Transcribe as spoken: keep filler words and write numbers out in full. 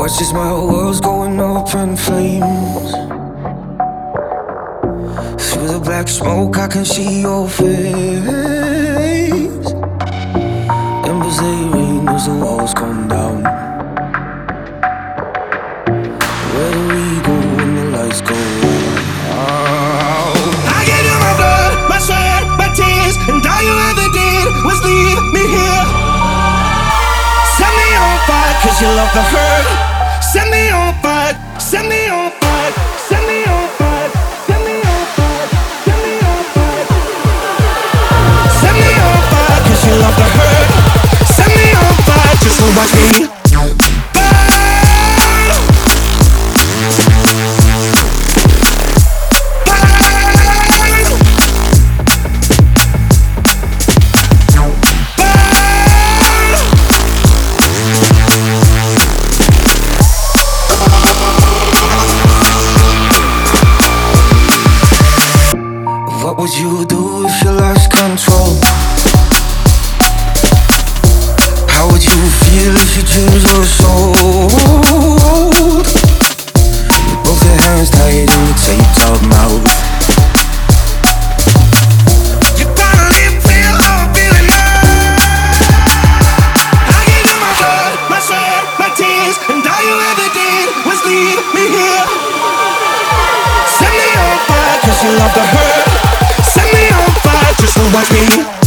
watch as my world's going up in flames. Through the black smoke I can see your face. Embers they rain as the walls come down. Where do we go when the lights go out? I gave you my blood, my sweat, my tears, and all you ever did was leave me here. Set me on fire cause you love the hurt. Set me on fire, set me on fire, set me on fire, set me on fire, set me on fire. Set me on fire cause you love the hurt. Set me on fire just to watch me burn. What would you do if you lost control? How would you feel if your dreams were sold? With both your hands tied in your taped up mouth. You gotta live real or feeling love. I gave you my blood, my sweat, my tears, and all you ever did was leave me here. Set me on fire cause you love the hurt. Set me on fire just to watch me